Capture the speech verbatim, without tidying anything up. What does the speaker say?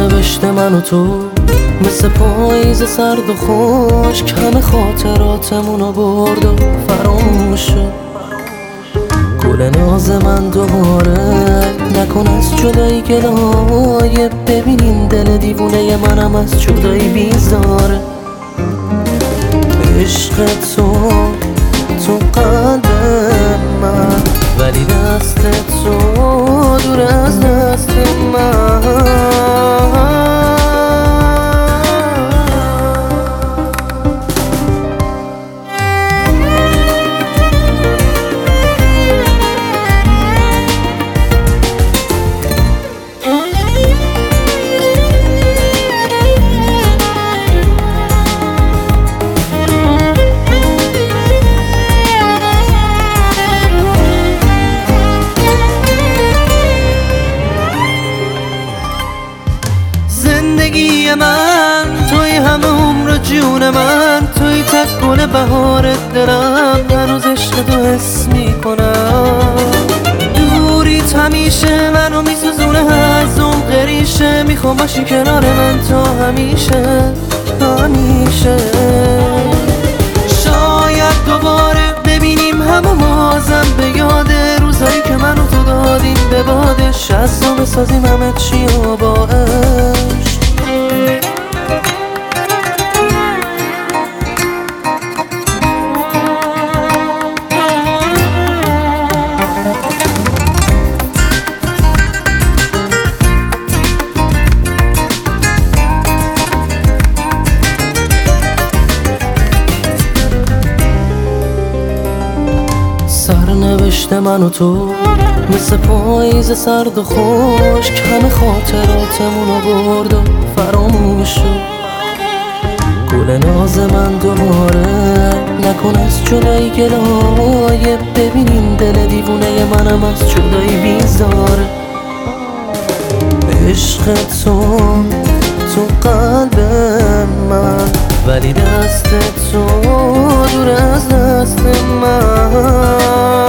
سرنوشت من و تو مثل پاییز سرد و خشک، همه خاطراتمونو برد و فراموش شد. گل ناز من دوباره نکن از جدایی گلایه، ببینین دل دیوونه منم از جدایی بیزاره. عشق تو تو قلب من، ولی دست تو دور از دست من. زندگی من توی همه عمر جون من، توی تک گل بهار دلم، هنوز عشق تو حس میکنم. دوریت همیشه منو میسوزونه، از عمق ریشه میخوام باشی کنار من تا همیشه همیشه. شاید دوباره ببینیم همو بازم، به یاد روزایی که منو تو دادیم به بادش، از تو بسازیم همه چی و با عشق. سرنوشت من و تو مثل پاییز سرد و خشک، همه خاطراتمونو برد و فراموش شد. گل ناز من دوباره نکن از جدایی گلایه، ببینین دل دیوونه منم از جدایی بیزاره. عشق تو تو قلب من، ولی دست تو دور از دست من.